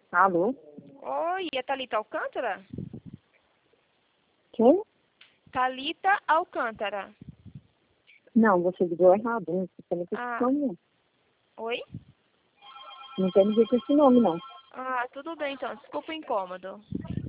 Alô? Oi, é Thalita Alcântara? Quem? Thalita Alcântara. Não, você ligou errado. Não tem esse Ah, nome, não. oi? Não tem ninguém com esse nome, não. Ah, tudo bem então. Desculpa o incômodo.